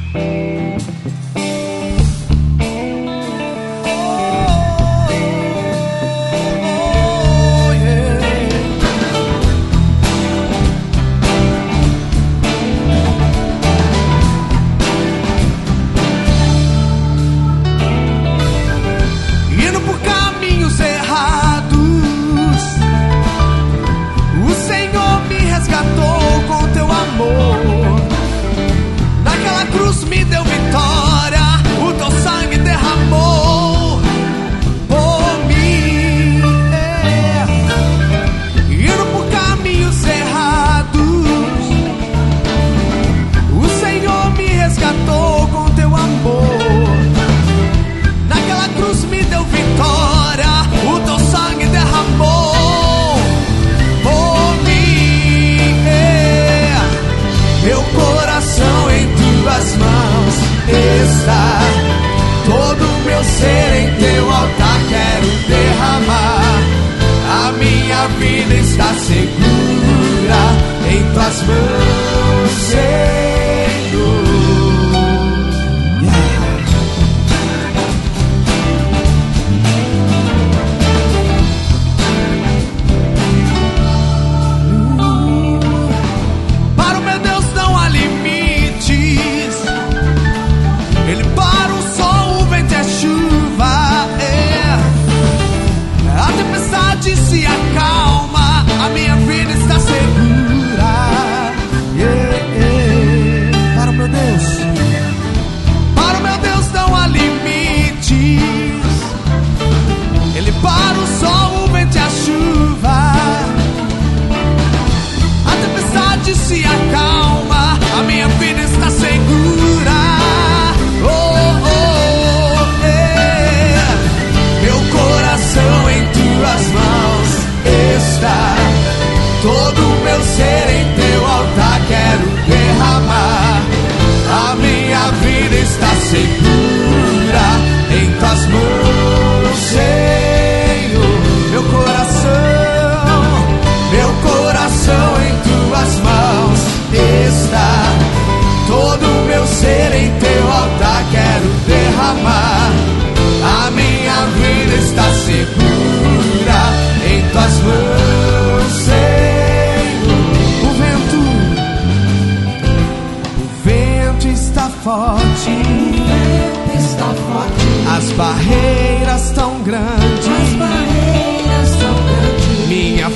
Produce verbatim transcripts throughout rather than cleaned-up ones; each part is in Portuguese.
As barreiras tão grandes, as barreiras tão grandes. Minha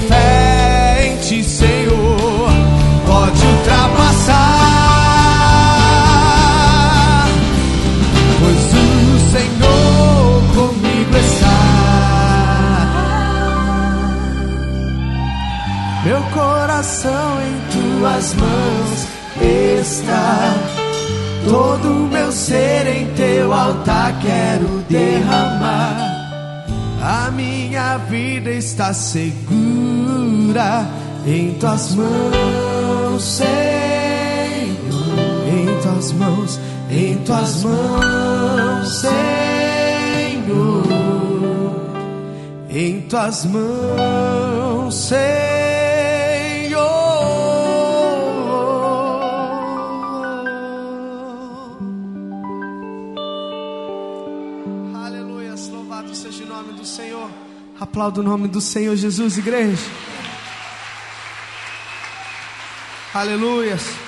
fé em Ti, Senhor, pode ultrapassar, pois o Senhor comigo está. Meu coração em Tuas mãos está. Todo o meu ser em Teu altar quero derramar. A minha vida está segura em Tuas mãos, Senhor. Em Tuas mãos, em Tuas mãos, Senhor. Em Tuas mãos, Senhor. Seja o nome do Senhor. Aplauda o nome do Senhor Jesus, igreja. Aleluia.